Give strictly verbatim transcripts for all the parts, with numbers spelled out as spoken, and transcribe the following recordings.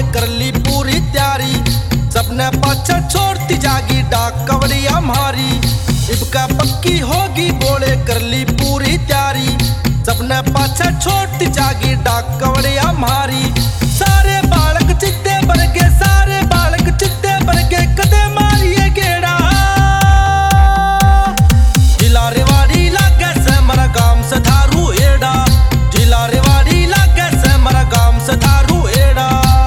कर ली पूरी तैयारी। सबने पाछा छोड़ती जागी डाक कवड़िया मारी। इबका पक्की होगी बोले कर ली पूरी तैयारी। सबने पाछा छोड़ती जागी डाक कवड़िया मारी। सारे बालक चित्ते भर के, सारे बालक चित्ते भर के, कदे मारिए गेड़ा। जिला रेवाड़ी लागे से मरा गाम से थारू एड़ा। जिला रेवाड़ी लागे से मरा गाम से थारू एड़ा।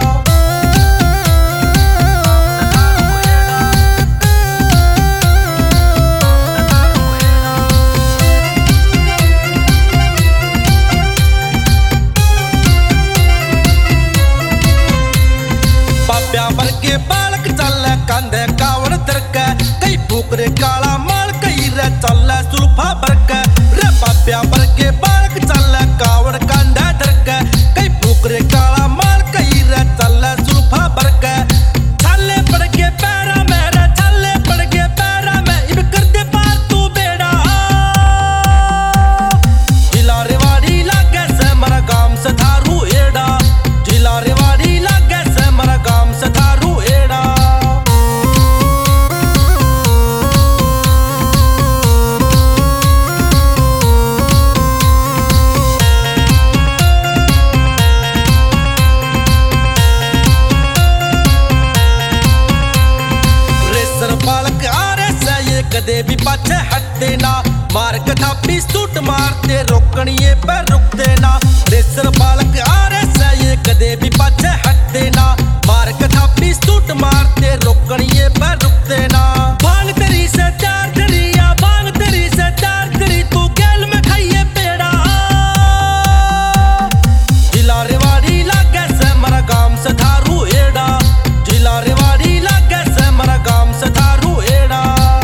बाब्या भर के बालक चल कांधे कावड़ तिरक। कई फूकरे काला माल कई रे चल सुल्फा बरक। रे बाब्या भर के बालक चल कावड़ कांधे तिरक। कई फूकरे काला माल कई रे चल सुल्फा बरक। छाले पड़ के पैरा में रे, छाले पड़ के पैरा में, इब कर दे पार तू बेड़ा। जिला रेवाड़ी लागे से मरा गाम से थारू एड़ा। जिला रेवाड़ी लागे से मरा गाम से थारू एड़ा। रेसर बालक आ रहे से ये कदे भी पाछे हटते ना। मार कथापी सूट मारते रोकनिए पर रुकते ना। रेसर बालक आ रहे से ये कदे भी पाछे हटते ना। मार कथापी सूट मारते रोकनिए पर रुकते ना। भांग तेरी से चार करिया, भांग तेरी से चार करी, तू गैल में खाइए पेड़ा। जिला रेवाड़ी लागे से मरा गाम से थारू एड़ा। जिला रेवाड़ी लागे से मरा गाम से थारू एड़ा।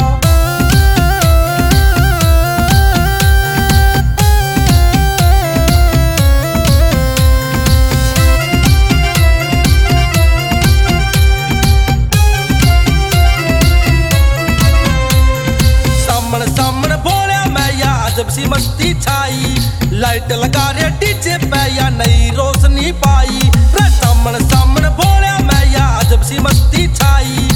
सामने सामने बोलिया मैं या अजब सी मस्ती छाई। लाइट लगा रे डीजे पे या नई रोशनी पाई। रे सामने सामने बोलिया मैं या अजब सी मस्ती छाई।